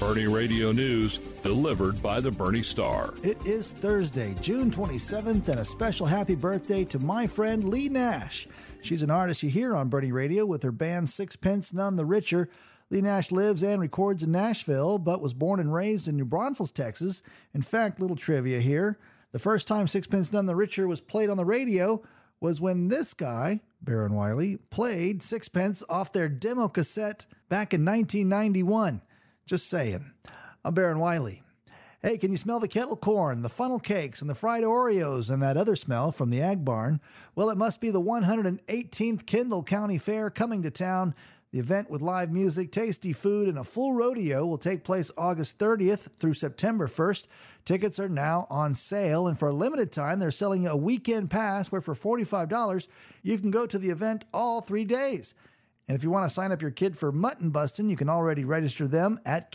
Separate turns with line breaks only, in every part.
Bernie Radio News, delivered by the Bernie Star.
It is Thursday, June 27th, and a special happy birthday to my friend Leigh Nash. She's an artist you hear on Bernie Radio with her band Sixpence None the Richer. Leigh Nash lives and records in Nashville, but was born and raised in New Braunfels, Texas. In fact, little trivia here. The first time Sixpence None the Richer was played on the radio was when this guy, Baron Wiley, played Sixpence off their demo cassette back in 1991. Just saying. I'm Baron Wiley. Hey, can you smell the kettle corn, the funnel cakes, and the fried Oreos, and that other smell from the Ag Barn? Well, it must be the 118th Kendall County Fair coming to town. The event with live music, tasty food, and a full rodeo will take place August 30th through September 1st. Tickets are now on sale, and for a limited time, they're selling a weekend pass where for $45, you can go to the event all 3 days. And if you want to sign up your kid for mutton busting, you can already register them at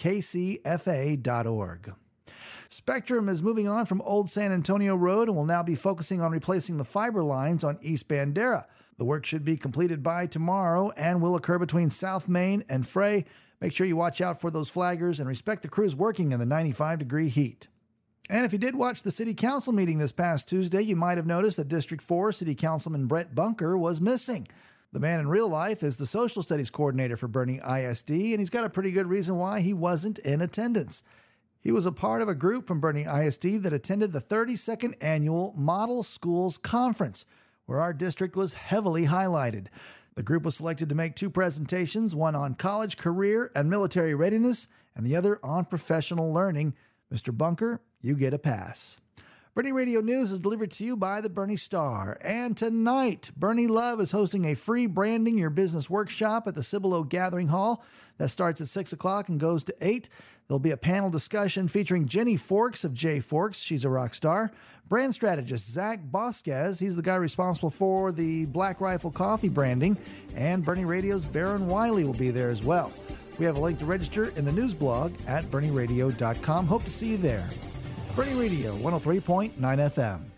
kcfa.org. Spectrum is moving on from Old San Antonio Road and will now be focusing on replacing the fiber lines on East Bandera. The work should be completed by tomorrow and will occur between South Main and Frey. Make sure you watch out for those flaggers and respect the crews working in the 95-degree heat. And if you did watch the City Council meeting this past Tuesday, you might have noticed that District 4 City Councilman Brett Bunker was missing. The man in real life is the Social Studies Coordinator for Boerne ISD, and he's got a pretty good reason why he wasn't in attendance. He was a part of a group from Boerne ISD that attended the 32nd Annual Model Schools Conference, where our district was heavily highlighted. The group was selected to make 2 presentations, one on college, career, and military readiness, and the other on professional learning. Mr. Bunker, you get a pass. Bernie Radio News is delivered to you by the Bernie Star. And tonight, Bernie Love is hosting a free Branding Your Business workshop at the Cibolo Gathering Hall. That starts at 6 o'clock and goes to 8. There'll be a panel discussion featuring Jenny Forks of J Forks. She's a rock star. Brand strategist Zach Bosquez. He's the guy responsible for the Black Rifle Coffee branding. And Bernie Radio's Baron Wiley will be there as well. We have a link to register in the news blog at bernieradio.com. Hope to see you there. Bernie Radio, 103.9 FM.